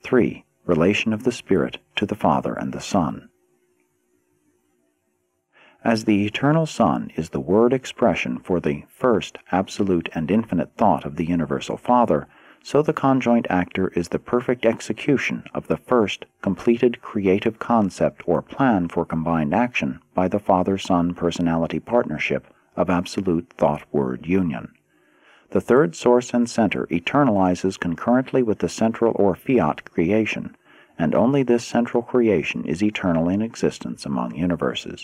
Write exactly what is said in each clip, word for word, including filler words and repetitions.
three. Relation of the Spirit to the Father and the Son. As the Eternal Son is the word expression for the first absolute and infinite thought of the Universal Father, so the conjoint actor is the perfect execution of the first completed creative concept or plan for combined action by the Father-Son personality partnership of absolute thought-word union. The third source and center eternalizes concurrently with the central or fiat creation, and only this central creation is eternal in existence among universes.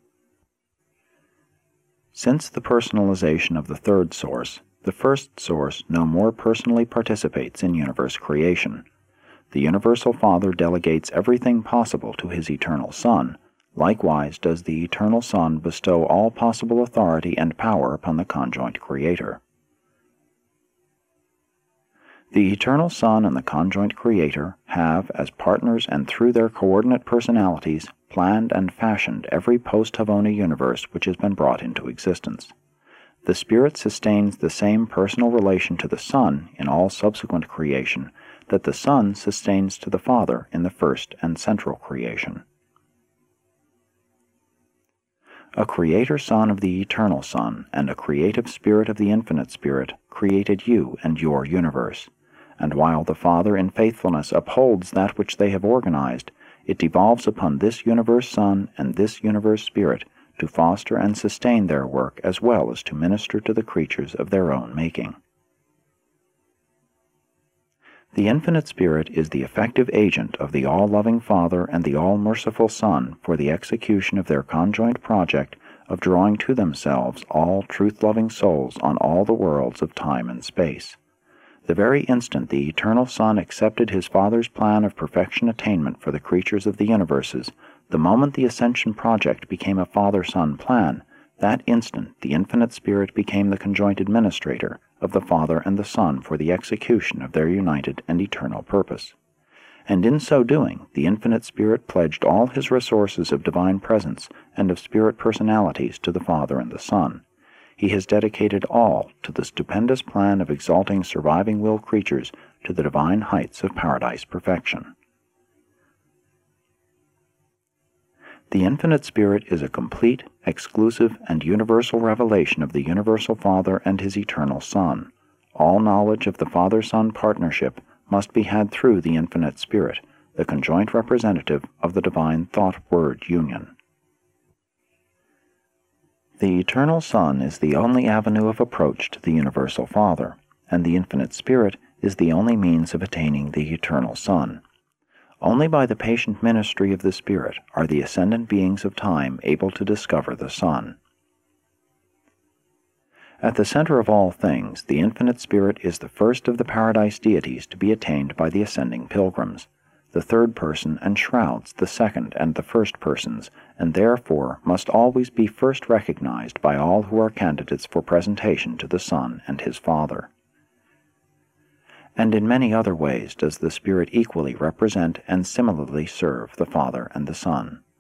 Since the personalization of the third source, the first source no more personally participates in universe creation. The Universal Father delegates everything possible to His Eternal Son. Likewise does the Eternal Son bestow all possible authority and power upon the conjoint Creator. The Eternal Son and the conjoint Creator have, as partners and through their coordinate personalities, planned and fashioned every post-Havona universe which has been brought into existence. The Spirit sustains the same personal relation to the Son in all subsequent creation that the Son sustains to the Father in the first and central creation. A Creator Son of the Eternal Son and a Creative Spirit of the Infinite Spirit created you and your universe, and while the Father in faithfulness upholds that which they have organized, it devolves upon this universe Son and this universe Spirit to foster and sustain their work as well as to minister to the creatures of their own making. The Infinite Spirit is the effective agent of the all-loving Father and the all-merciful Son for the execution of their conjoint project of drawing to themselves all truth-loving souls on all the worlds of time and space. The very instant the Eternal Son accepted His Father's plan of perfection attainment for the creatures of the universes, the moment the Ascension project became a Father-Son plan, that instant the Infinite Spirit became the conjoint administrator of the Father and the Son for the execution of their united and eternal purpose. And in so doing, the Infinite Spirit pledged all His resources of divine presence and of spirit personalities to the Father and the Son. He has dedicated all to the stupendous plan of exalting surviving will creatures to the divine heights of paradise perfection. The Infinite Spirit is a complete, exclusive, and universal revelation of the Universal Father and His Eternal Son. All knowledge of the Father-Son partnership must be had through the Infinite Spirit, the conjoint representative of the divine thought-word union. The Eternal Son is the only avenue of approach to the Universal Father, and the Infinite Spirit is the only means of attaining the Eternal Son. Only by the patient ministry of the Spirit are the ascendant beings of time able to discover the Son. At the center of all things, the Infinite Spirit is the first of the paradise deities to be attained by the ascending pilgrims. The third person enshrouds the second and the first persons, and therefore must always be first recognized by all who are candidates for presentation to the Son and His Father. And in many other ways does the Spirit equally represent and similarly serve the Father and the Son.